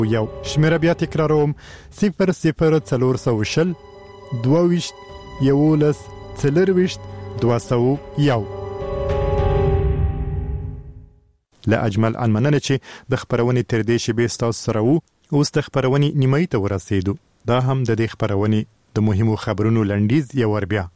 یو شمیره بیا تکراروم 0040 22 11 40 201. له اجمل عن مننه چې د خبرونې تر دې شی به تاسو سره وو. اوس د خبرونې نیمایي ته ورسېدو. دا هم د دې خبرونې د مهمو خبرونو لنډیز یو ور بیا.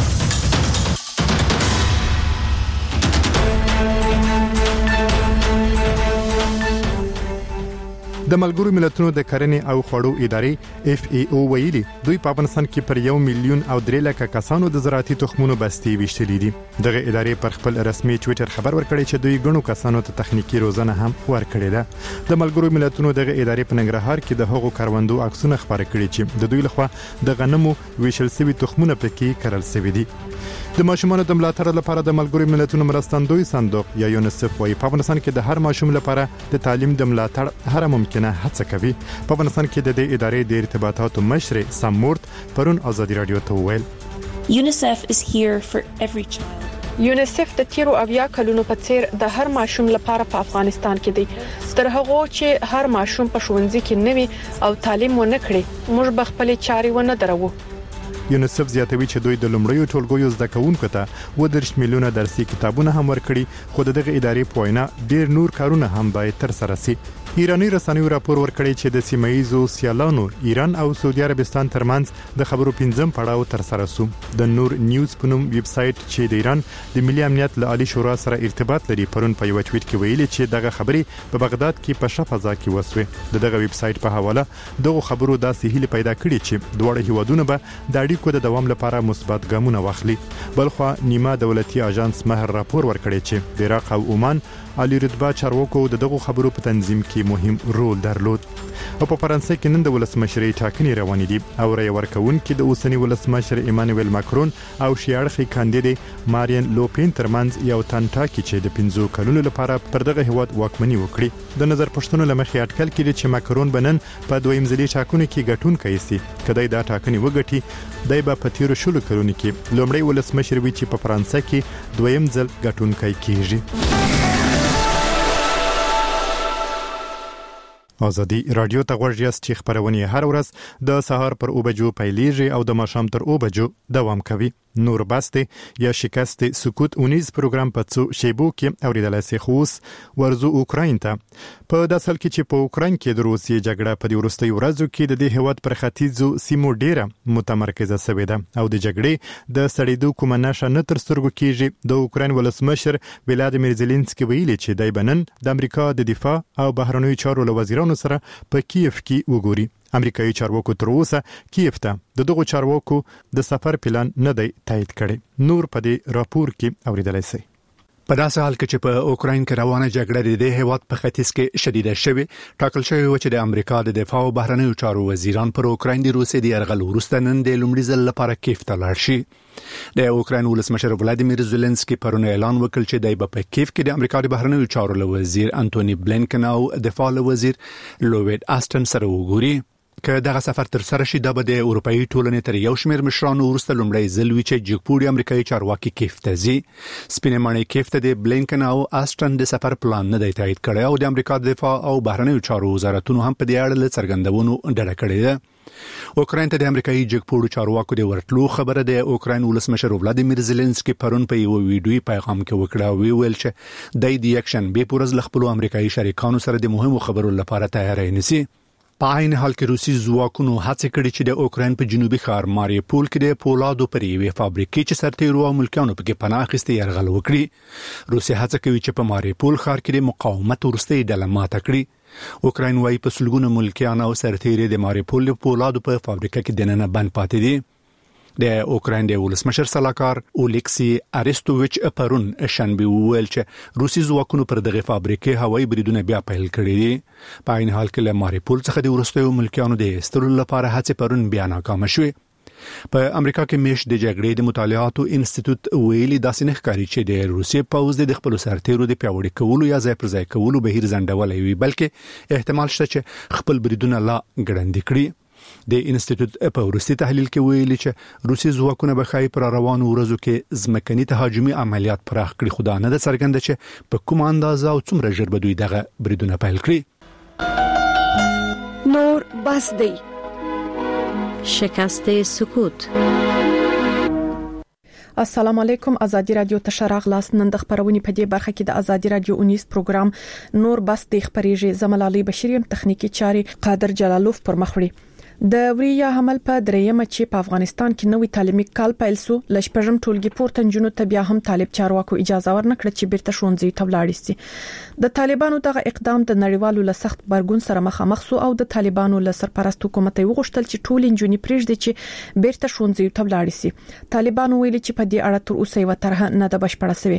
د ملګرو ملتونو د کرنې او خوړو ادارې FAO ویلي دوی په افغانستان کې پر 1 میلیون او 3 لک کسانو د زراعتي تخمونو بستې ویشتلې دي. دغه ادارې پر خپل رسمي ټوئیټر خبر ورکړی چې دوی غنو کسانو ته تخنیکی روزنه هم ورکړې ده. د ملګرو ملتونو دغه ادارې په ننګرهار کې د هغو کاروندو عکسونه خبر کړي چې د دوی لخوا د غنمو ویشل شوی تخمونه پکې کرل شوی دي. د ماشومانو د ملاتړ لپاره د ملګرو ملتونو مرستندوی صندوق یا یونیسف وايي په افغانستان کې د هر ماشوم لپاره د تعلیم د ملاتړ هر ممکنه هڅه کوي. په افغانستان کې د دې ادارې د ارتباطاتو مشر سامورت پرون آزادي رادیو ته وویل UNICEF is here for every child. یونیسف د تیرو اویا کلونو په څیر د هر ماشوم لپاره په افغانستان کې دی. تر هغه چې هر ماشوم په ښوونځي کې نوي او تعلیم ونه کړي موږ به خپل چاري ونه درو. یونیسف زیاتوي چې دوی د لومړیو ټولګیو زده کوونکو ته 10 میلیونه درسي کتابونه هم ورکړي خو دغه ادارې په وینا ډیر نور کارونه هم باید تر سره شي. ایرانی رسنیو راپور ورکړی چې د سیمایزو سیالانو ایران او سعودي عربستان ترمنځ د خبرو پنځم پړاو تر سره شو. د نور نیوز په نوم ویب سټ چې د ایران د ملي امنیت له عالی شورا سره ارتباط لري پرون په یو ټویټ کې ویلي چې دغه خبرې په بغداد کې په شفافه ځای کې وسوي. دغه ویب سټ په حواله دغه خبرو داسې هیله پیدا کړې چې دوه هیوادونه به د اړیکو د دوام لپاره مثبت ګامونه واخلي. بلخو نیمه دولتي اژانس مهر راپور ورکړی چې د عراق او عمان عالی رتبه چارواکو دغه خبرو په تنظیم کې مهم رول درلود. او په فرانسې کې نن د ولسمشرۍ ټاکنې روانې دي او رای ورکوونکي د اوسنی ولسمشر ایمانوئل ماکرون او شیاړخي کاندید مارین لوپین ترمنځ یو تنټاکی چې د 15 کلونو لپاره پر دغه هیواد واکمني وکړي. د نظر پښتنو لمخې اټکل کړي چې ماکرون بنن په دویم ځلي ټاکنو کې ګټونکی سي. کله دا ټاکنې وګټي دای به په تیر شلو کلونو کې لومړی ولسمشر وي چې په فرانسې کې دویم ځل ګټونکی کیږي. آزادی رادیو ته غوږ چې خبرونه هر ورځ د سهار پر 9 بجو پیلیږي او د ماښام تر 9 بجو دوام کوي. نور بسته یا شکست سکوت اونیز پروګرام په څو شیبو کې اوریدل شي. خوس ورزو اوکراین ته په داسې حال کې چې په اوکراین کې د روسیې جګړه په وروستي ورځو کې د دې هیواد پر ختیځو سیمو ډیره متمرکزه شوې ده او د جګړې د سړېدو کومه نښه نه تر سترګو کېږي. د اوکراین ولسمشر ولادیمیر زيلنسکي ویلي چې د بنن د امریکا د دفاع او بهرنیو چارو وزیرانو سره په کیف کې وګوري. امریکایي چارواکو تر اوسه کیف ته دغه چارواکو د سفر پلان نه دی تایید کړی. نور په دې راپور کې اوریدلای شي. په داسې حال کې چې په اوکراین کې روانه جګړه د هیواد په ختیځ کې شدیده شوه ټاکل شوی و چې د امریکا د دفاع او بهرنیو چارو وزیران پر اوکراین د روسیې د یرغل وروسته نن د لومړي ځل لپاره کیف ته لاړ شي. د اوکراین ولسمشر ولادیمیر زيلنسکي پرون اعلان وکړ چې د په کیف کې د امریکا د بهرنیو چارو وزیر انټونی بلینکن او دفاع وزیر لوید آستن سره وګوري. که دغه سفر تر سره شي د اروپאי ټولنې تر یو شمېر مشرانو وروسته لومړی ځل وی چې جګپوړي امریکایي چارواکي کیف ته ځي. سپینې ماڼۍ کیف ته د بلینکن او آستن د سفر پلان نه دی تایید کړی او د امریکا د دفاع او بهرنیو چارو وزارتونو هم په دې اړه څرګندونو ډډه کړې ده. اوکراین ته د امریکایي جګپوړو چارواکو د ورتلو خبره د اوکراین ولسمشر ولادیمیر زيلنسکي پرون په یو ویډیوي پیغام کې وکړه. ویل چې د دې اکشن به پورز لخپلو امریکایي شریکانو سره د مهمو خبرو لپاره تیاری نسی. په عین حال کې روسي ځواکونو هڅه کړې چې د اوکراین په جنوبي ښار ماریوپول کې د پولادو پر یوې فابریکې چې سرتیرو او ملکیانو پکې پناه اخیستې یرغل وکړي. روسي هڅه کوي چې په ماریوپول ښار کې د مقاومت وروستۍ ډله ماته کړي. اوکراین وايي په سلګونو ملکیان او سرتیري د ماریوپول د پولادو په فابریکه کې دننه بند پاتې دي. د اوکراین د ولسمشر سلاکار اولیکسی اریستوویچ پرون شنبه ویل چې روسي ځواکونو پر دغه فابریکې هوایي بریدونه بیا پیل کړي دي. په عین حال کې له ماریوپول څخه د ورستیو ملکیانو د استرو لپاره هڅې پرون بیا ناکام شوې. په امریکا کې میش د جګړې د مطالعاتو انسټیټیوټ ویلي داسې نه ښکاري چې د روسي پوځ د خپل سرتیرو د پیاوړي کولو یا ځای پر ځای کولو بهیر ځنډولای وي بلکې احتمال شته چې خپل بریدونه لا ګړندې کړي. د انسټیټیوټ په وروستي تحلیل کې ویلي چې روسي ځواکونه به خای پر روانو ورځو کې ځمکني تهاجمي عملیات پراخ کړي خو دا نه د څرګنده چې په کوم اندازه او څومره ژر به دوی دغه بریدونه پیل کړي. نور بس دی. شکست سکوت. السلام علیکم. ازادي رادیو تشراغ لاس نن د خبرونې په دې برخه کې د ازادي رادیو 19 پروګرام نور بس د خبريږي. زملالي بشریم تخنیکی چاري قادر جلالوف پر مخوړي. د وریا حمل په درېمه چې په افغانستان کې نوې تعلیمي کال پیل سو لشپږم ټولګي پورته جنونو ته بیا هم طالب چارواکو اجازه ورنکړه چې بیرته ښوونځي ته ولاړ شي. د طالبانو دغه اقدام د نړیوالو له سخت برګون سره مخامخ سو او د طالبانو له سرپرست حکومت یې وغوښتل چې ټول انجونی پرېږدي چې بیرته ښوونځي ته ولاړ شي. طالبانو ویلي چې په دې اړه تر اوسه یو طرح نه د بشپړه سوي.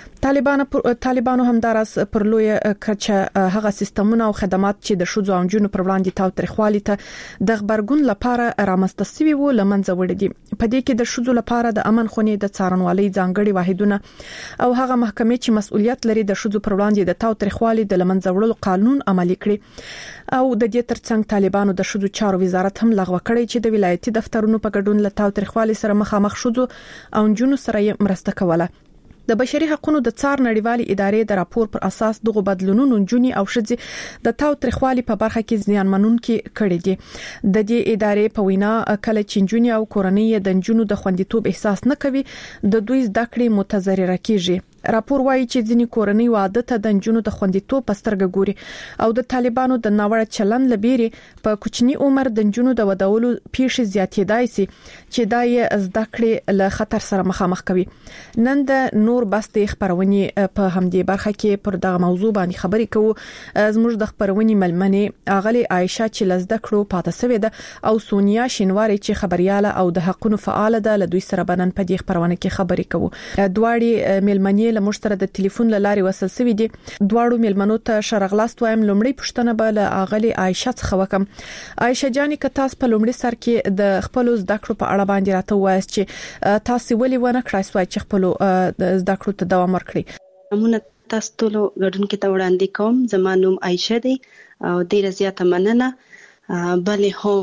طالبانو همدارس پر لوی کچه هغه سیستمونه او خدمات چې د شوزو او جنونو پر وړاندې تاوتریخوالي ته د خبرګون لپاره رامنځته شوي وو لمنځه وړي دي. په دې کې د شوزو لپاره د امن خونې د څارنوالۍ ځانګړي واحدونه او هغه محکمې چې مسؤلیت لري د شوزو پر وړاندې د تاوتریخوالي د لمنځه وړلو قانون عملي کړي او د دې ترڅنګ طالبانو د شوزو چارو وزارت هم لغوه کړی چې د ولایتي دفترونو په ګډون له تاوتریخوالي سره مخامخ شوزو او جنونو سره مرسته کوله. د بشري حقوقو د څار نړیوالې ادارې د راپور پر اساس دغه بدلونونو جونی او شذ د تاوتریخوالي په برخه کې ځانمنونکي کړي دي. د دې ادارې په وینا کله چې جونی او کورنۍ د جنونو د خوندیتوب احساس نه کوي د دوی زده کړې متضرره کیږي. راپور وايي چې ځینی کورنۍ واده ته د جنونو د خوندیتوب پسترګ ګوري او د طالبانو د ناوړه چلن لبيري په کوچني عمر د جنونو د ودولو پیښې زیاتېدای شي چې دای زده کړې له خطر سره مخامخ کوي. نن د نور بس د خبرونې په همدې برخه کې پر دغه موضوع باندې خبرې کوو. زموږ د خبرونې ملمنې اغلی عائشه چې لزده کړو پاتې سوې ده او سونیا شینواری چې خبرياله او د حقونو فعال ده له دوی سره بنن په دې خبرونه کې خبرې کوو. دواړي ملمنې له مشترک د ټلیفون لاري وصل سوي دي. دواړو ملمنو ته شرغلاست وایم. لومړی پښتنه به له اغلی عائشه څخه وکم. عائشه جاني که تاسو په لومړي سر کې د خپل زده کړو په اړه باندې راته وایاست چې تاسو ولې ونه کړای سوای چې خپل زده کړو ته دوام ورکړي. موږ تاسو ټول غړونکو ته وړاندې کوم. زما نوم عائشه دی او ډیره زیاته مننه. بلې هو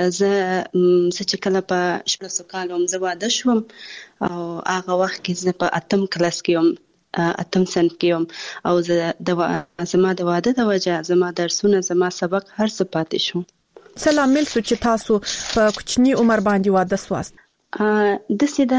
زه چې کله په 16 کال زه واده شوم او هغه وخت کې زه په 8م کلاس کې اتم صنف کې او زما د واده د وجه زما درسونه زما سبق هر څه پاتې شو. سلام مل سو چې تاسو په کوچني عمر باندې واده سواست. د سیده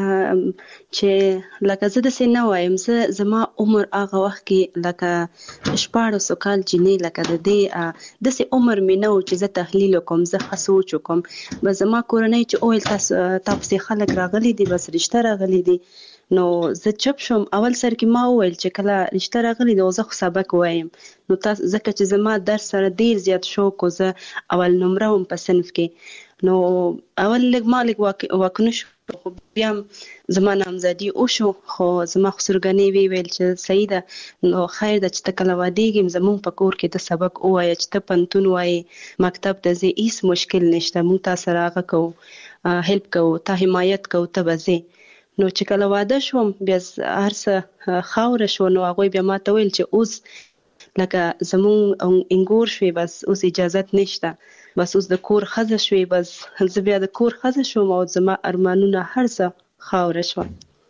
چې لکه زه د سینه وایم زما عمر هغه وخت کې لکه 14 کال جنې لکه د دې د سي عمر مې نو چې زه تحلیل کوم زه خصوص کوم به زما کورنۍ چې اول تاسو خلک راغلي دي بس رښتا راغلي دي نو زه چپ شم. اول سر کې ما وویل چې کله رښتا راغلي د زه خو سبق وایم نو تاسو ځکه چې زما درس سره ډیر زیات شوق او زه اول نمبر هم په صنف کې نو اول لګ مالک واکنه شو خو بیا زما نامزدي او شو خو زما خسرګنی ویل چې صحیح ده نو خیر ده چې تکله واديږم زمون په کور کې د سبق اوای چې ته پنتون وای مکتب ته زی هیڅ مشکل نشته مون تاسو راغه کو هیلپ کو ته حمایت کو ته بزي. نو چې کله واده شوم بیا هر څه خاور شو نو هغه بیا ما ته ویل چې اوس لکه زمون انګور شوي بس اوس اجازه نشته بس اوس د کور خزه شوي بس زه بیا د کور خزه شوم او زما ارمانونه هر څه خاور شو.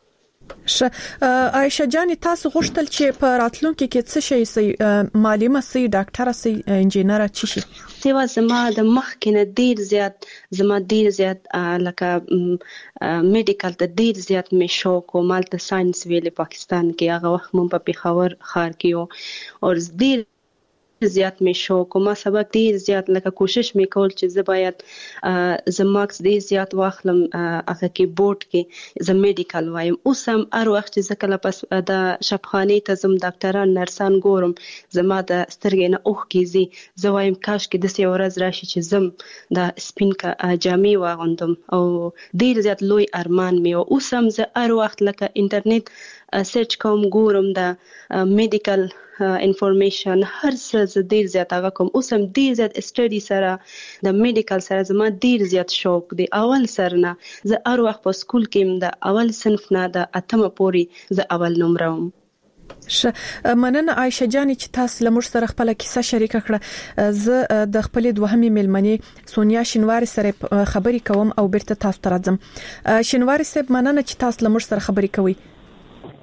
عائشه جاني تاسو غوښتل چې په راتلونکي کې څه شي سي معلمه سي ډاکټره سي انجینر چی شي؟ سیوا زما د مخ کې نه ډیر زیات لکه میډیکل ته ډیر زیات مې شوق او مالته ساينس ویلې پاکستان کې هغه وخت مون په پیښور ښار کې او ډیر زیات مې شوق او ما سبق ډیر زیات لکه کوشش مې کول چې زه باید زه مارکس ډیر زیات واخلم هغه کې بورډ کې زه میډیکل وایم. اوس هم هر وخت چې زه کله پس د شفخانه ته زم ډاکټران نرسان ګورم زما د سترګې نه اوخ کیږي زه وایم کاش کې د سی ورځ راشي چې زم د سپین کا جامې واغوندم او ډیر زیات لوی ارمان مې اوس هم زه هر وخت لکه انټرنیټ سرچ کوم ګورم د میډیکل انفارمیشن هر څه ډیر زیات هغه کوم. اوس هم ډیر زیات سټډي سره د میډیکل سره زما ډیر زیات شوق دی. اول سره نه زه هر وخت په سکول کې د اول صنف نه د 8مه پورې زه اول نمبر وم. مننه عائشه جاني چې تاسو لمر سره خپل کیسه شریک کړه. زه د خپل دوهمې ملمنې سونیا شینواری سره خبرې کوم او بیرته تاسو ته راځم. شینواری صاحب مننه چې تاسو لمر سره خبرې کوي.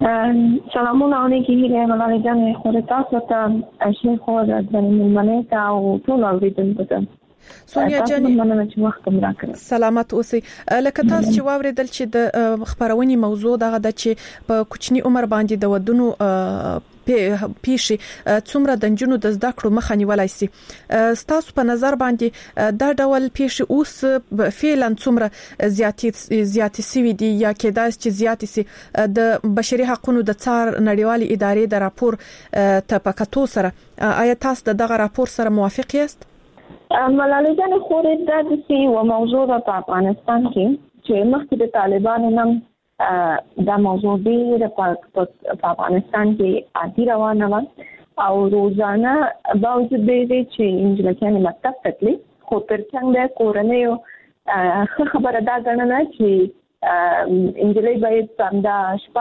سلامونه علیکم هیله ملالۍ جان خو تاسو ته شیخ خو د مننه او ټول اوریدونکو ته سونیا جان مننه چې وخت مو راکړ. سلامت اوسئ. لکه تاسو چې واوریدل چې د خبرونې موضوع دغه د چې په کوچني عمر باندې د ودونو پیشي څومره د جنونو د زده کړو مخه نیولای شي. ستاسو په نظر باندې دا ډول پیشي اوس فعلا څومره زیاتې سوي دي یا کېدای چې زیاتې سي د بشري حقوقو د څار نړیوالې ادارې د راپور ته پکاتو سره آیا تاسو دغه راپور سره موافق یاست؟ ملالۍ جان خو د دې یو موضوع په افغانستان کې چې مخکې د طالبانو نوم دا موضوع ډېر په افغانستان کې عادي روانه و او روزانه باوجود دې چې انجلکانې مکتب ته تللي خو ترڅنګ د کورنیو خبره دا ګڼله چې انجلۍ باید همدا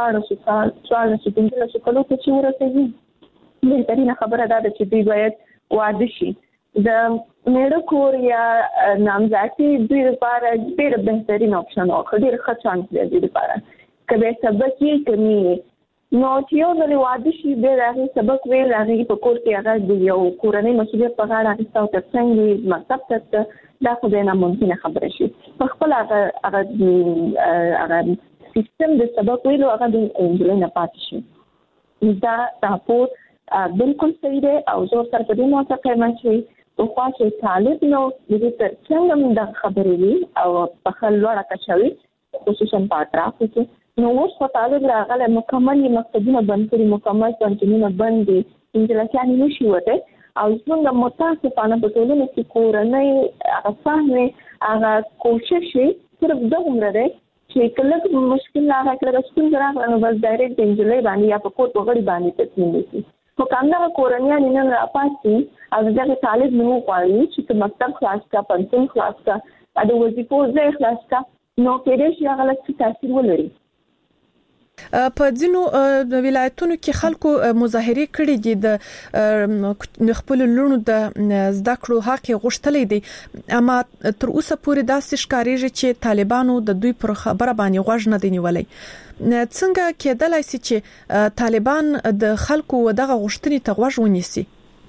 14-15 کلو کې چې ورسېږي. بهترینه خبره دا ده چې دوی باید واده شي. د میړه کور یا نامزادي دوی لپاره ډېر بهترین اپشن او ډېر ښه چانس دی دوی لپاره. کله سبق یې کوي نو چې یو ځل واده شي به راغی سبق ویل راغی په کور کې هغه د یو کورنۍ مسؤلیت په غاړه اخیسته او ترڅنګ مکتب ته دا خو د ناممکنه خبره شي. په خپل هغه سیستم د سبق ویلو هغه د انجلۍ نه پاتې شي. دا راپور بالکل صحیح دی او زه سره په دې موافقه یم چې په خوا چې طالب نو د دې ترڅنګ د خبرې وي او په خل لوړه کچوي خصوصا په اطرافو کې نو اوس په طالب راغله مکمل مکتبونه بند کړي مکمل پنځمونه بند دي انجلکانې نشي وته او څنګه متاسفانه په ټولنه کې کورنۍ هغه فهمي هغه کوشش صرف د عمر ده چې کله مشکل هغه کله څنګه راغله نو بس ډایرکټ انجلۍ باندې یا په کوټ وغړي باندې تصمیم نیسي. خو کله کورنۍ نه راپاتې او دغه طالب نو غواړي چې مکتب خلاص کا پنځم خلاص کا د وظیفو ځای خلاص کا نو کېدې شي هغه لږ تاثیر ولري. په ځینو ولایتونو کې خلکو مظاهره کړې دي د خپل لونو د زده کړو حق غوښتلې دي اما تر اوسه پورې داسې ښکارېږي چې طالبانو د دوی پر خبره باندې غوږ نه دی نیولای. څنګه کېدلای شي چې طالبان د خلکو دغه غوښتنې ته غوږ ونیسي؟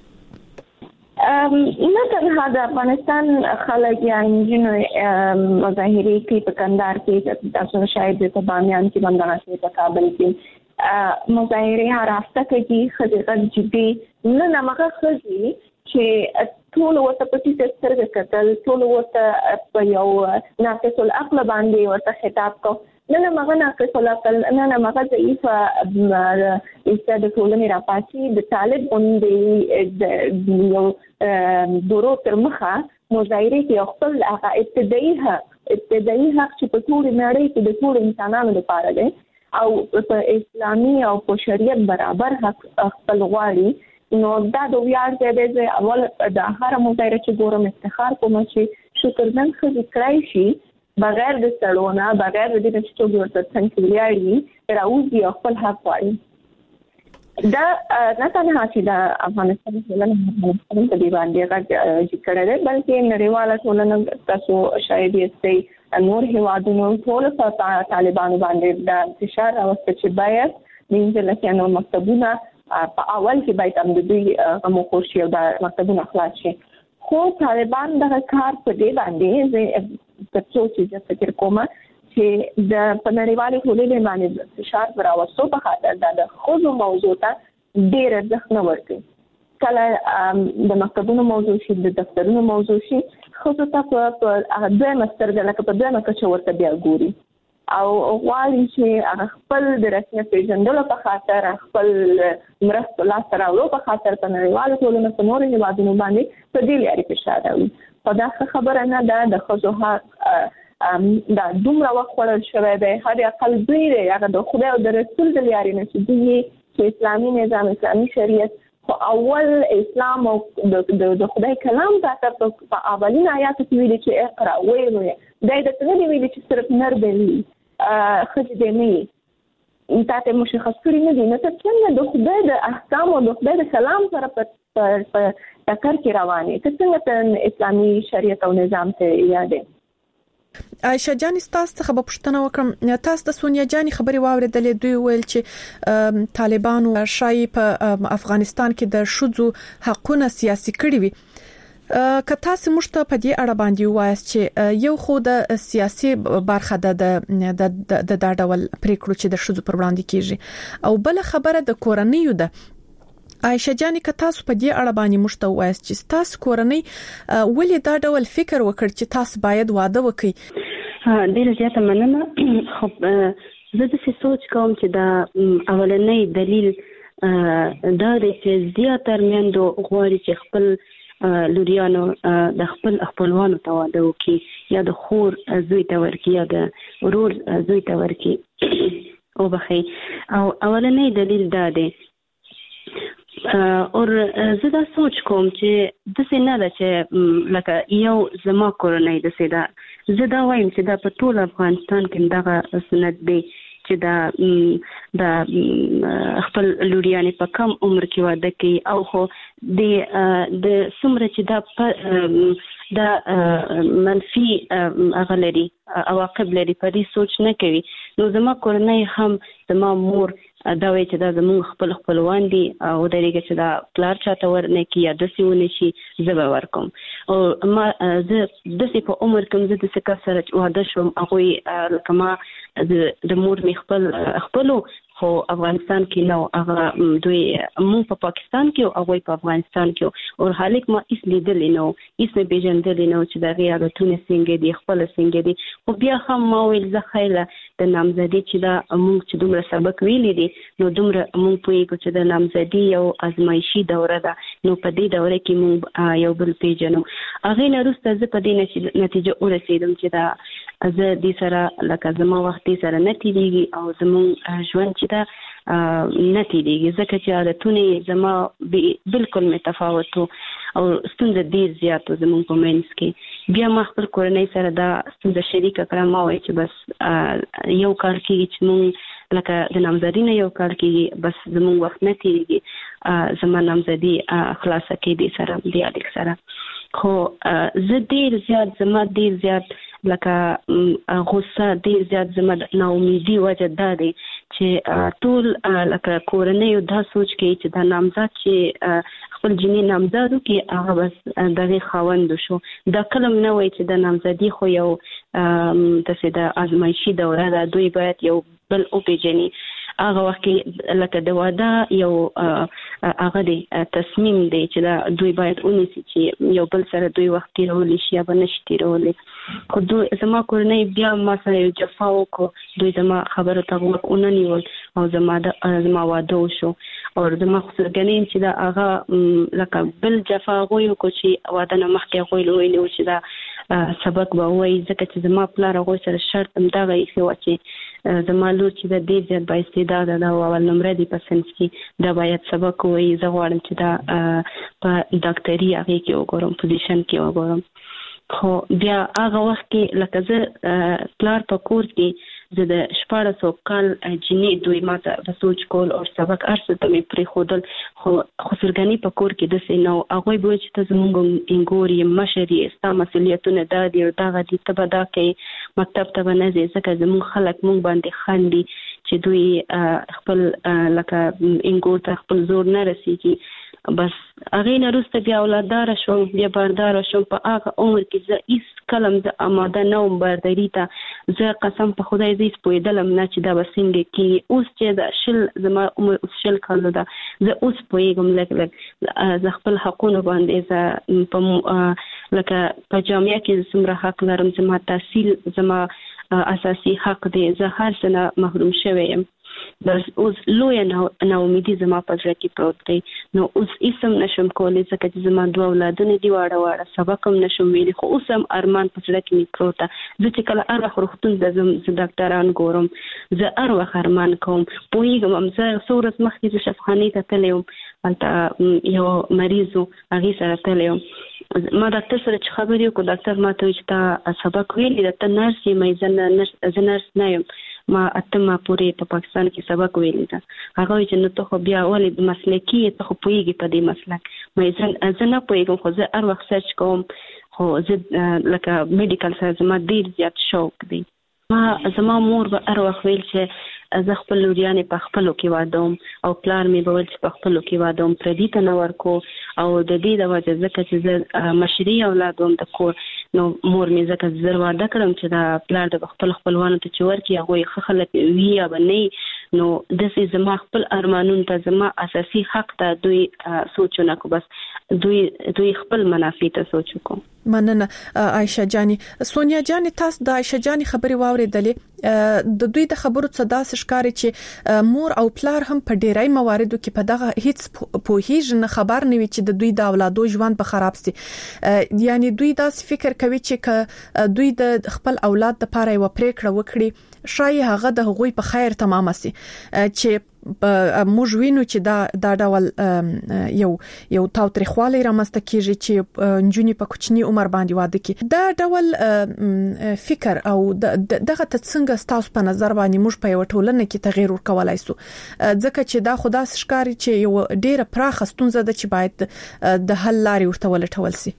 نه تنها د افغانستان خلک یا انجینو مظاهره کوي په کندهار کې تاسو شاید په بامیان کې باندې په کابل کې مظاهره هر هفته کوي خدای جدي نه مخه خږي چې ټول وته په دې سترګه کتل ټول وته په یو ناقص العقل باندې ورته خطاب کو نه مغه ناقص العقل نه مغه ضعیف استاد ټولنې راپاتې د طالب باندې یو دورو تر مخه مظاهره کې خپل هغه ابتدایي حق چې په ټول نړۍ کې د ټول انسانانو لپاره دی او په اسلامي او په شریعت برابر حق خپل غواړي نو دا د ویاړ ځای دی. اول د هر مظاهره چې ګورم افتخار کوم چې شکرګن خو کړای شي بغیر د سړونه بغیر د دې چې څوک ورته څنګه ویاړي راوځي خپل حق غواړي. دا نه تنها چې د افغانستان ټولنه په دې باندې راځي چې کړه بلکې نړیواله ټولنه تاسو شاید یې نور هیوادونو ټول په طالبانو باندې د فشار راوسته چې باید د انجلکانو مکتبونه په اول کې باید هم د دوی مخورشي او د مکتبونه خلاص شي. خو طالبان دغه کار په دې باندې د څو چې فکر کوم چې د پنځوالي ټولنې باندې فشار راوستو په خاطر د خوځو موضوع ته ډېر ځخ نه ورکړي. کله د مکتبونو موضوع شي د دفترونو موضوع شي خو ته په هغه مستر د لکه په دغه کې ورته بیا ګوري او غواړي چې خپل د رسمي پیژندلو په خاطر خپل مرسته لاس راوړو په خاطر په نړیوالو ټولنو په نورو هیوادونو باندې په دې لارې فشار راوړي. په دا خبره نه ده د خزو حق دا دومره وخت ورل شوی دی هر اقل دوی دی هغه د خدای او د رسول د لارې نه چې دوی چې اسلامي نظام اسلامي شریعت خو اول اسلام او د خدای کلام ته په اولین آیات کې ویل چې اقرا وایي دا د څه دی ویل چې صرف نر دی خځې دی نه تاسو مشخص کړی نه دي نو څنګه د خدای د احکام او د خدای د کلام سره په ټکر کې روانه څنګه اسلامي شریعت او نظام ته یادې عائشہ جان تاسو څخه په پښتنه وکم تاسو د سونیا جان خبري واوریدلې دوی ویل چې طالبانو شای په افغانستان کې د شذو حقونه سیاسي کړی وي که تاسو مشته په دې اړه باندې وایي چې یو خو د سیاسي برخه د ډول پریکړو چې د شذو پر وړاندې کیږي او بل خبره د کورنیو ده عائشہ جان که تاسو په دې اړه باندې مشته وایي چې تاسو کورنۍ ولې دا ډول فکر وکړ چې تاسو باید واده وکړئ ډیر زیاته مننه خو زه د سوچ کوم چې دا اولنۍ دلیل دا د زیاتره میندو غواړي چې خپل لوریانو د خپل خپلوانو ته واده وکړي یا د خور زوی ته ورکړي یا د ورور زوی ته ورکړي او بخي او اولنۍ دلیل دا دی او زه دا سوچ کوم چې د څه نه ده چې لکه یو زما کورنۍ د څه ده زه دا وایم چې دا په ټول افغانستان کې دغه سنت دی چې دا خپل لوریانې په کم عمر کې واده کوي او خو د څومره چې دا منفي اغلري عواقب لري په دې سوچ نه کوي نو زما کورنۍ هم زما مور دا وایي چې دا زموږ خپلوان دي او درېږي چې دا پلار چاته ورنه کی یا د سیونه شي زبر ورکوم او ما زه د څه په عمر کې زه د څه کسره واده شوم هغه کما د مور می خپلو خو افغانستان کې نو هغه دوی مو په پاکستان کې او هغه په افغانستان کې او حالک ما اس لیدل نو اس می بجندل نو چې دا غیرتونه څنګه دي خپل څنګه دي او بیا هم ما ویل زه خیله د نامزدي چې دا موږ چې دومره سبق ویلې دي نو دومره موږ پوهیږو چې د نامزدي یو ازمایشي دوره ده نو په دې دوره کې موږ یو بل پیژنو هغه نه وروسته زه په دې نتیجه ورسېدم چې دا زه دې سره لکه زما وخت سره نه تیریږي او زموږ ژوند چې دا نه تیریږي ځکه چې عادتونه زما بالکل متفاوت او ستونزه ډیر زیات زموږ په منځ کې بیا ما خپل کورنۍ سره دا ستونزه شریکه کړم ما وایي چې بس یو کال کې چې موږ لکه د نامزدي نه یو کال کې بس زموږ وخت نه تیریږي زما نامزدي خلاصه کې دي سره دی الیک سره خو زه ډیر زیات زما ډیر زیات لکه غوسه ډیر زیات زما نو امیدي وجه ده دي چې ټول لکه کورنۍ دا سوچ کوي چې دا نامزد چې خپل جنې نامزدو کې هغه بس دغه خاوند شو دا کلم نه وای چې د نامزدي خو یو تاسو د ازمایشي دوره ده دوی باید یو بل او پیجنی هغه وخت لکه د واده یو هغه دی تصمیم دی چې دا دوی باید ونیسي چې یو بل سره دوی وخت تیرول شي یا بنشي تیرول خو دوی زما کورنۍ بیا ما سره یو جفا وکړو دوی زما خبره ته وننیول او زما واده وشو او زما خسرګنین چې دا هغه لکه بل جفا غوي کو چې واده نه مخکې غوي ویلو چې دا سبق به وای ځکه چې زما پلار غوي سره شرط هم دا غي چې زما لور چې د دې ځای په استعداد ده او اول نمبر دی په سنس کې دا باید سبق وای زه غواړم چې دا په ډاکټري هغه کې وګورم پوزیشن کې وګورم خو بیا هغه وخت کې لکه زه پلار په کور کې زه د 1400 کال جنې دوی ماته د سوچ کول او سبق ارسه ته مې پری خودل خو خسرګنی په کور کې د سينو هغه به چې ته زموږ انګوري مشري استا مسولیتونه د دې او دغه د تبدا کې مکتب ته نه ځي ځکه زموږ خلک مونږ باندې خاندي چې دوی خپل لکه انګور ته خپل زور نه رسیږي بس هغه نه وروسته بیا اولادار شوم بیا باردار شوم په هغه عمر کې زه هیڅ کلم د آماده نه وم بارداري ته زه قسم په خدای زه پوهېدلم نه چې دا به څنګه کېږي اوس چې دا زما عمر اوس 10 کاله ده زه اوس پوهېږم لږ زه خپل حقونه باندې زه په لکه په جامعه کې څومره حق لرم زما تحصیل زما اساسي حق دی زه هر څه نه محروم شوی یم بس اوس لوی نه امیدي زما په ځای کې پروت دی نو اوس اسم نشم کولای ځکه چې زما دوه اولادونه دی واړه سبق هم نشم ویلي خو اوس هم ارمان په ځای کې پروت زه چې کله هر وخت روغتون د ډاکټران ګورم زه هر وخت ارمان کوم پوهیږم هم زه سورت مخکې د شفاخانې ته تلم البته یو مریضو هغه سره تلم ما ډاکټر سره چې خبرې وکړ ډاکټر ما ته چې تا سبق ویلي د ته نرس یې مې نرس نه یم ما اتمه پورې په پاکستان کې سبق ویلی دا هغه چې نو ته خو بیا ولې د مسلکي ته خو پوهیږي په دې مسلک مې زه نه پوهیږم خو زه هر وخت سرچ کوم خو زه لکه میډیکل سره زما ډیر زیات شوق دی. زما مور به هر وخت ویل چې زه خپل لوریانې په خپلو کې وادوم او پلار مې به ویل چې په خپلو کې وادوم، پردي ته نه ورکو. او د دې د وجه ځکه چې زه مشري اولاد وم د کور، نو مور مې ځکه زر واده کړم چې دا پلار د خپل خپلوانو ته چې ورکړي هغوی ښه خلک وي یا به نه. نو داسې زما خپل ارمانونو ته، زما اساسي حق ته دوی سوچ نه کو، بس دوی خپل منافع ته سوچ کو. مننه عائشه جاني. سونیا جاني، تاسو د عائشه جاني خبري واوریدلې. د دوی د خبرو څخه داسې ښکاري چې مور او پلار هم په ډیری مواردو کې په دغه هیڅ پوهیږي نه، خبر نه وي چې د دوی د اولادو ژوند په خراب سي. یعنی دوی داسې فکر کوي چې دوی د خپل اولاد لپاره یو پریکړه وکړي، شاید هغه د هغوی په خیر تمام سي. چې موږ وینو چې دا ډول یو تاوتریخوالی رامنځته کیږي چې نجونې په کوچني عمر باندې واده کوي. دا ډول فکر او دغه څنګه ستاسو په نظر باندې موږ په یو ټولنه کې تغیر ورکولای شو؟ ځکه چې دا خدا ښکاري چې یو ډیره پراخه ستونزه ده چې باید د حل لارې ورته ولټول شي.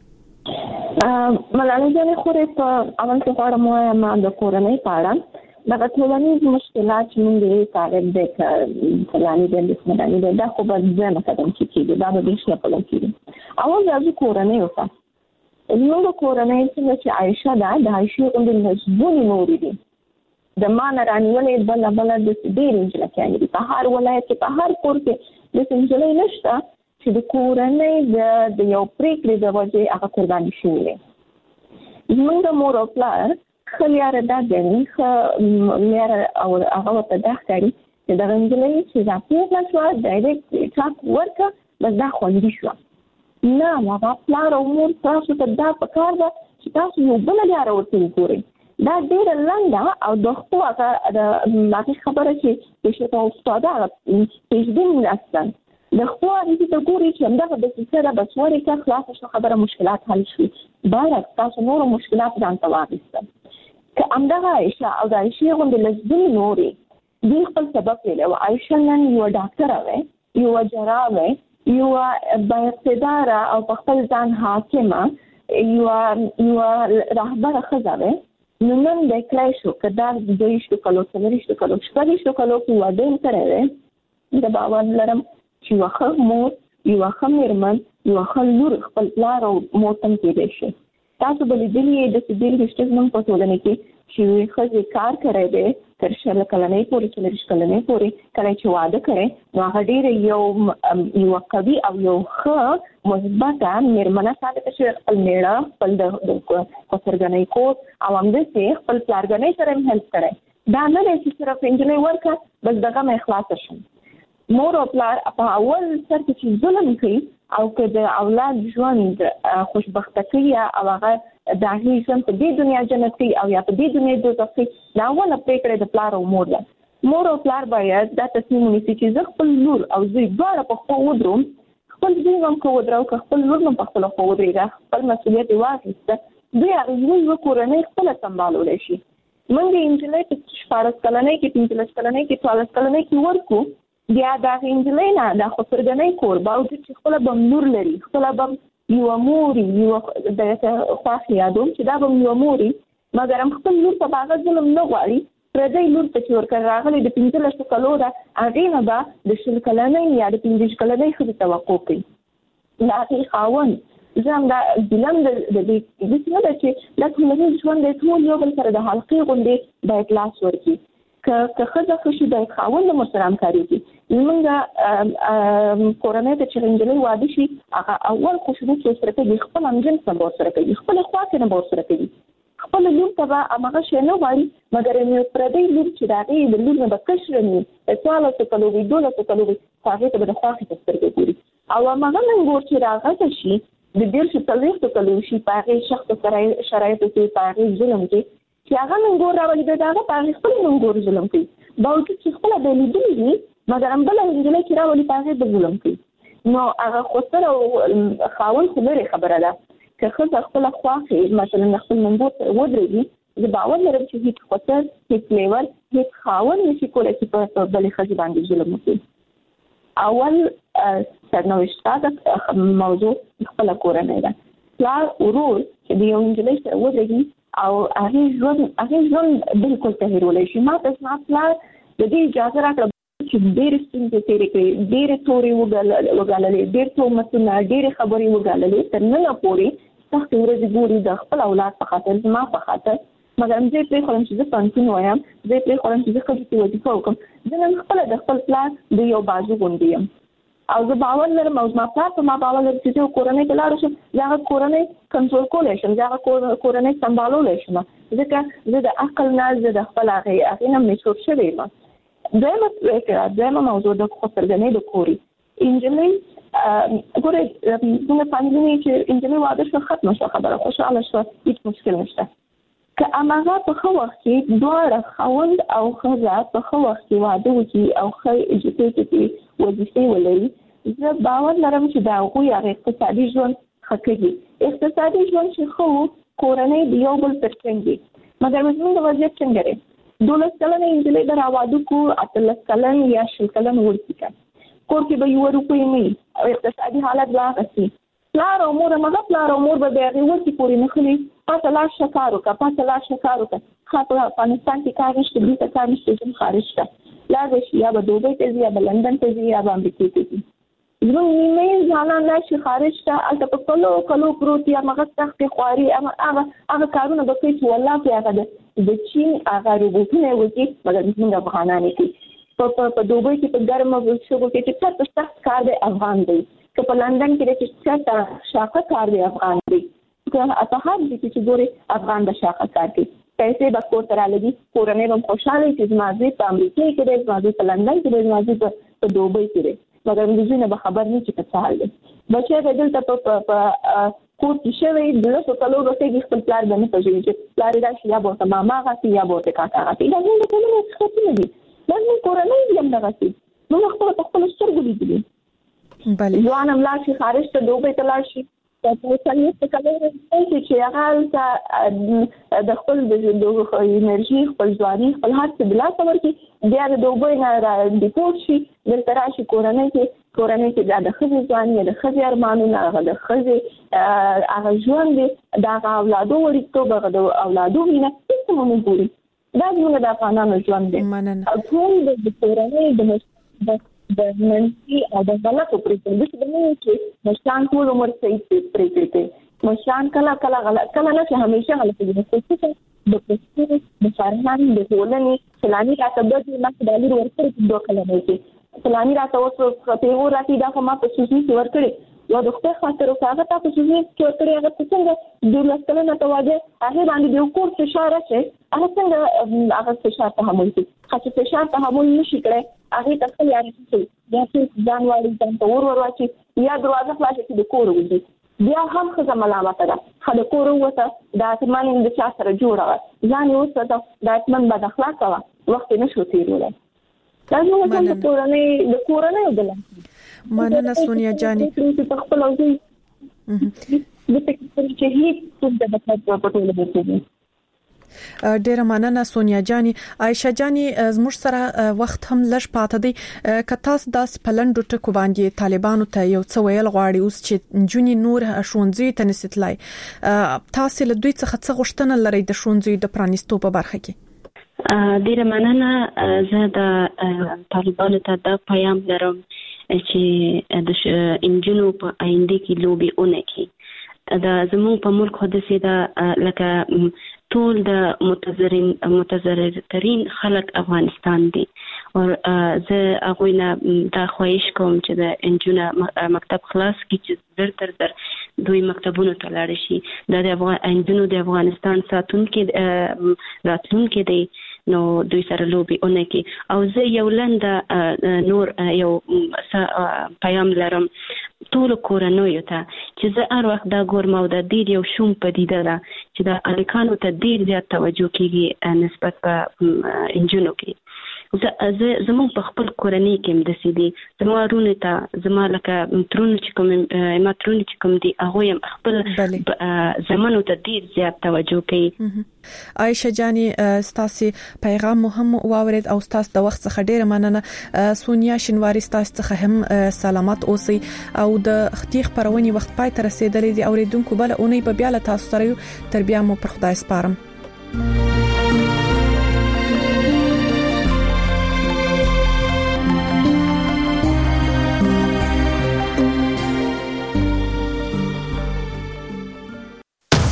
ملالۍ جانې، خورې په اول کې غواړم وایم د کورنۍ په اړه دغه ټولنیز مشکلات چې موږ یې تعریف د فلاني د اسمداني دا خو به ځنه قدم کېږي، دا به ډېر په لکه کېږي. اول راځي کورنۍ وکړه. نو کورنۍ څنګه چې عائشه ده، د عائشه غوندې مضبوطې نورې دي د ما نه رانیولې بله د ډېرې نجلۍ دي په هر ولایت کې، په هر کور کې داسې نجلۍ نشته چې د کورنۍ د یو پرېکړې د وجې هغه قرباني شوې وي. زموږ د مور او پلار ښه لیاره دا ګڼي، ښه لیاره او هغه ورته دا ښکاري چې دغه نجلۍ چې دا پېغله شوه ډایرکټ چاک ورکړه، بس دا خوندي شوه. نه، هغه پلار او مور تاسو ته دا پکار ده چې تاسو یو بله لیاره ورته وګورئ. دا ډېره لنډه او د خپل هغه خبره چې پیشته استاده هغه پیشبین هستن د خپل اړیکې ته ګوري چې همدغه دسیسه ده، بس ورکه خلاصه شو خبره، مشکلات حل شي. برعکس تاسو نور مشکلات ځان ته واخیستل. که همدغه عائشه او د عائشې غوندې لسګونې نورې دوی خپل سبق ویلی و. عائشه نن یوه ډاکټره وی، یوه جراح وی، یوه بااقتداره او په خپل ځان حاکمه، یوه رهبره ښځه وی. نو نن دی کلی شو که دا 22 کلو 24 کلو 26 کلو کې واده یې کړی دی. د باور لرم چې یوه ښه مور، یوه ښه مېرمن، یوه ښه لور خپل پلار او مور ته کېدی شي. تاسو به لیدلي یې داسې ډېرې شته زموږ په ټولنه کې چې یوې ښځې کار کړی دی تر 20 کلنۍ پورې 24 کلنۍ پورې، کله چې واده کړی نو هغه ډېره یوه قوي او یو ښه مثبته مېرمنه ثابته شوې، خپل مېړه، خپل د خسرګنۍ کور او همداسې خپل پلارګنۍ سره هم هیلپ کړی. دا نه دی چې صرف نجلۍ ورکړه بس دغه مې خلاصه شم. مور او پلار په اول سر کې چې ظلم کوي او که د اولاد ژوند خوشبخته کوي او هغه د هغې ژوند په دې دنیا جنت کوي او یا په دې دنیا دوزخ کوي، دا اوله پرېکړه د پلار او مور ده. مور او پلار باید دا تصمیم ونیسي چې زه خپل لور او زوی دواړه په خپل ودروم، خپل زوی هم که ودرو که خپل لور هم په خپله خوا ودرېږه، خپل مسؤلیت یې واخیسته، دوی هغې یوه کورنۍ خپله سمبالولی شي. موږ د نجلۍ په 14 کلنۍ کې 15 کلنۍ کې 14 کلنۍ کې ورکو، بیا د هغې نجلۍ نه د خسرګنۍ کور باوجود چې خپله به لور لري، خپله به یوه مور وي، یوه دغه خواښ یادوم چې دا به یوه مور وي، مګر هم خپل لور ته به هغه ظلم نه غواړي. پردی لور ته چې ورکړی راغلی د 15 کلو ده، هغې نه به د 20 کلنۍ یا د 15 کلنۍ ښځې توقع کوي. د هغې خاوند زه هم دا ګیلم د دې داسې نه ده چې دا ټولنیز ژوند دی ټول یو بل سره د حلقې غوندې باید لاس ورکړي. که ښځه ښه شي باید خاوند هم ورسره همکاري وکړي. زموږ کورنۍ ته چې نجلۍ واده شي هغه اول خوشبو چې ورسره کوي خپل همجنس نه به ورسره کوي، خپلې خواښې نه به ورسره کوي، خپله لور ته به هماغه شی نه غواړي، مګر یو پردی لور چې د هغې د لور نه به کشره وي، 14 کلو وي 12 کلو وي، هغې ته به د خواښې په سترګې ګوري. او هماغه ننګور چې راغته شي د 40 کلو شي په هغې شخص شرایطو کې په هغې ظلم کې چې هغه ننګور راولي بیا د هغه په هغې خپل ننګور ظلم کوي، باوجود چې خپله به یې لیدلي وي مګر هم بله نجلۍ چې راولي په هغې به ظلم کوي. نو هغه خسر او خاوند خو لرې خبره ده. که ښځه خپله خواښې مثلا خپل ننګور سره ودرېږي، زه باور لرم چې هیڅ خسر، هیڅ لیور، هیڅ خاوند نشي کولی چې په بلې ښځې باندې ظلم وکړي. اول سرنوشت دا موضوع خپله کورنۍ ده. پلار ورور چې د یو انجلۍ سره ودرېږي او هغه ژوند بالکل تغیرولای شي. ما ته زما پلار د دې اجازه راکړه چې ډېرې ستونزې تېرې کړې، ډېرې تورې وګاللې، ډېر تهمتونه، ډېرې خبرې وګاللې، تر ننه پورې سختې ورځې ګوري د خپل اولاد په خاطر، زما په خاطر. مګر زه یې پرېښودم چې زه پوهنتون وایم، زه یې پرېښودم چې زه ښځو کې وظیفه وکړم. زه نن خپله د خپل پلار د یو بازو غوندې یم او زه باور لرم او زما پلار په ما باور لري چې زه کورنۍ ته لاړ شم، زه هغه کورنۍ کنټرول کولی شم، زه هغه کورنۍ سمبالولی شم، ځکه زه د عقل نه، زه د خپل هغې نه میچور شوې یم. دویمه موضوع د خسرګنۍ د کوري انجلۍ. ګورئ څنګه فامیلونه چې انجلۍ واده شوه ختمه شوه خبره، خوشحاله شوه، هېڅ مشکل نشته. که هماغه په ښه وخت کې دواړه خاوند او ښځه په ښه وخت کې واده وکړي او ښه ایجوکیټډ وظیفې ولري، زه باور لرم چې د هغوی هغه اقتصادي ژوند ښه کوي. اقتصادي ژوند چې ښه و، کورنۍ د یو بل تر څنګ دي. مګر زموږ د وضعیت څنګه دی؟ 12 کلنه انجلۍ به راواده کړو، 18 کلن یا 20 کلن ورسي کور کې به یو روپۍ نه او اقتصادي حالت به هغسې. پلار او مور همغه پلار او مور به د هغې ورسې پورې نښلي، پاته لاړ شه کار وکړه، پاته لاړ شه کار وکړه. ښه په افغانستان کې کار نشته، دلته کار نشته، ځم خارج ته لاړ به شي، یا به دوبۍ ته ځي، یا به لندن ته ځي، یا به امریکې ته ځي. زموږ نیمه ځوانان لاړ شي خارج ته، هلته په کلو پروت وي، همغه سختې خواري، هغه کارونه به کوي چې والله پرې هغه د چین هغه روبوټونه یې وکړي، مګر زموږ افغانان یې کوي. په دوبۍ کې په ګرمو شګو کې چې چېرته سخت کار دی افغان دی، که په لندن کې دی چې چېرته شاقه کار دی افغان دی، که په هر ځای کې چې ګورې افغان به شاقه کار کوي. پیسې به کور ته رالګي، کورنۍ به هم خوشحاله وي چې زما زوی په امریکې کې دی، زما زوی په لندن کې دی، زما زوی په دوبۍ کې دی. مګر د زوی نه به خبر نه چې په څه حال دی. بچی به دلته په کور کې شوی 200 کلو رسېږي، خپل پلار به نه پېژني چې پلار یې راشي، یا به ورته ماما غسي، یا به ورته کاکا غسي. دا زموږ د ټولنې صفتونه دي، دا زموږ کورنۍ دي همدغسې. موږ خپله په خپلو سترګو لیدلي. ځوان هم لاړ شي خارج ته، دوبۍ ته لاړ شي، چې هغه د خپل انرژي، خپل ځواني، خپل هر څه د لاسه ورکړي، بیا د دوبۍ نه ډیپورټ شي، دلته راشي کورنۍ کې دا د ښځې ځواني، د ښځې ارمانونه، هغه د ښځې هغه ژوند دی، د هغه اولادو وړیتوب، هغه د اولادو مینه، هېڅ هم ونه ګوري. دا زموږ د افغانانو ژوند دی. ټول د کورنۍ د منفي او د غلطو پرېکړو چې د چې مشران ټول عمر صحیح پرېکړې کوي. مشران کله نه چې همیشه غلطي دي، خصوصا د پښتو، د فرهنګ، د ټولنې. فلاني راته بدې مخکې د لور ورکړې 2 کلنۍ کې، فلاني راته اوس پیغور راکړي، دا خو ما په سوزني کې ورکړې، یا د خدای خاطر وکړه، هغه تا په سوزني کې ورکړې، هغه ته څنګه 12 کلنه ته واده هغې باندې د یو کور فشار اچوي، هغه څنګه هغه فشار تحمل کوي؟ چې فشار تحمل نشي کړی، هغې ته خپل یاري کوي، بیا چې ځان واړي، ځان ته ور واچي، یا دروازه خلاصه کړي د کور وځي، بیا هم ښځه ملامته ده. ښه د کور ووته، دا احتمال د چا سره جوړه وه، ځان یې وساته، دا احتمال بد اخلاقه وه، وخت یې نه شو تېرولی. دا زموږ د کورنۍ د مننه سونیا جانې. په خپل اوځي د فکر چې هیڅ څه د بدلون په ټوله کې. ډیره مننه سونیا جانې. عائشه جانې، زموږ سره وخت هم لږ پاتې دی، که تاسو داس پلنډو ټکو باندې طالبانو ته یو څه ویل غواړي، اوس چې جونی نور ښوونځي ته نسیتلای، تاسو له دوی څخه څه غوښتنه لرئ د ښوونځي د پرانیستو په برخه کې؟ ډیره مننه. زه د طالبانو ته دا پیغام لرم چې د انجونو په آینده کې لوبي اونې کې دا زموږ په ملک حدث دا لکه ټول د متضررترین خلک افغانستان دي، او زه هغوی نه دا خواهش کوم چې د انجونو مکتب خلاص کړي چې زر تر زر دوی مکتبونو ته لاړ شي. دا د انجونو د افغانستان راتلونکي دی، نو دوی سره لوبي اونې کې. او زه یو لنډه نور یو پیغام لرم ټول کورنیو ته چې زه هر وخت دا ګورم، او دا ډېر یو شوم پدیده ده چې د الکانو ته ډېر زیات توجه کیږي نسبت په انجونو کې، زموږ په خپل کورنۍ کې هم د سیدي زموږ رونه ته زموږ لکه ترونه چې کوم دي هغه هم خپل زمانو ته ډیر زیات توجه کوي. عائشہ جاني ستاسو پیغام مهم واورید او ستاسو د وخت څخه ډیره مننه. سونیا شینواری ستاسو څخه هم سلامات اوسئ او د اختیخ پرونی وخت پای ته رسیدلې دي. اوریدونکو بل اونۍ په بیا له تاسو سره تر بیا مو پر خدای سپارم.